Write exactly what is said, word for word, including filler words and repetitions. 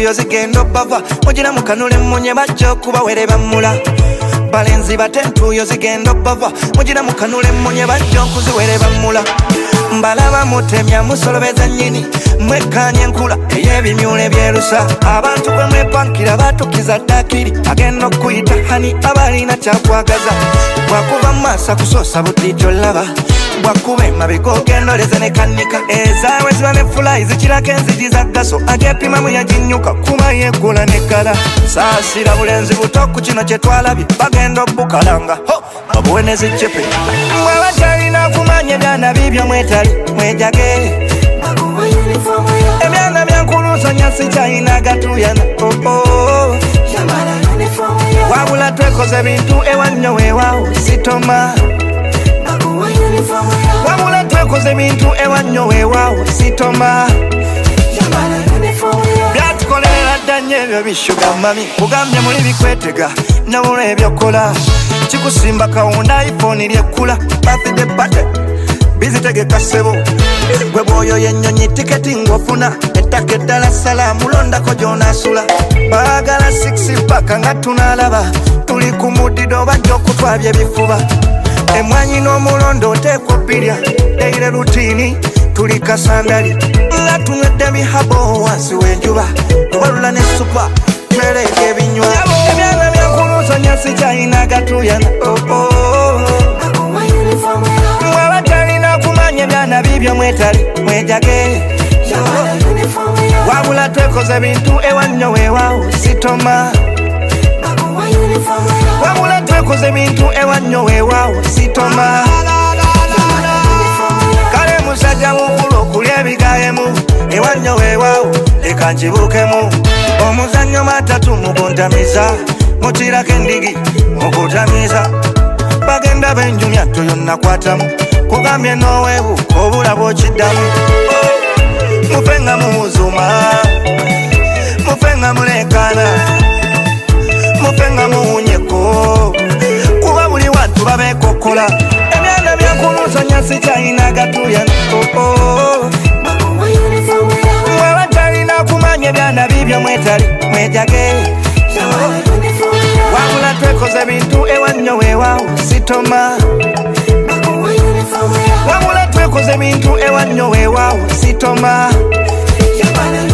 entuyo zigenda bava mujina mukanule munye bajja kuba were bamula balenzi bate entuyo zigenda bava mujina mukanule munye bajja kuziwere bamula mbalaba mutemya musolobeza nyini mwekanye nkula ey'ebimyule byerusa abantu bwe mwepankira batukiza ddakiri agenda okuyita hani abalina kyakwagaza bwakuba masa kusosa butijo laba bwakuba emabega ogendoleze ne kanika ezaawe ziba ne fulayi zikirako enzigi za gaso ajepimamu yaginyuka kuma yeggula neggala saasira bulenzi buto ku kino kye twalabye bagenda obukalanga babuwe ne zicepe mwaba talina kumanya ebyana bibyo mwetali mwejage ebyana byankuluusa nyasi kyalina gatuyana wabula twekoze bintu ewannyo weewaawo sitoma wabula twekoze bintu ewannyo weewaawo sitoma byatukolera dda nnyo ebyo bishuga mami kugambye muli bikwetega nabula ebyokola kikusimba kawunda iphone lyekkula birthday party bizitegeka ssebo gwe bwoyo yennyonyi tiketi ng'ofuna ettaka eddala salaamu londako gy'onaasula baagala six paka nga tunaalaba tuli ku muddido bajja okutwabya ebifuba emwanyi n'omulondo oteekwa obbirya eire rutiini tuli kasandali nga tunywedde bihabo wansi w'enjuba tubalula ne supa twereeka ebinywa ebyana byankuluusa nyasi kyalina gatuyana mwaba talina kumanya ebyana bibyo mwetali mwejage wabula twekoze bintu ewannyo weewaawo sitoma wabula twekoze bintu ewannyo weewaawo sitoma kale musajja mukulu okulya ebigayemu ewannyo weewaawo leka nkibuukemu omuzannyo matatu muguntamiza mutirako endigi mukutamiza bagenda benjumya toyonnakwatamu kugambye noweebu obulaba okiddamu mufenga mumuzuma mufenga mulekana mufenga muwunyeko kuba buli wantu babekokola ebyana byankuluusa nyasi kyalina gatuyana mwaba talina kumanya ebyana bibyo mwetali mwejage wabula twekoze bintu ewannyo weewaawo sitoma wabula twekoze bintu ewannyo weewaawo sitoma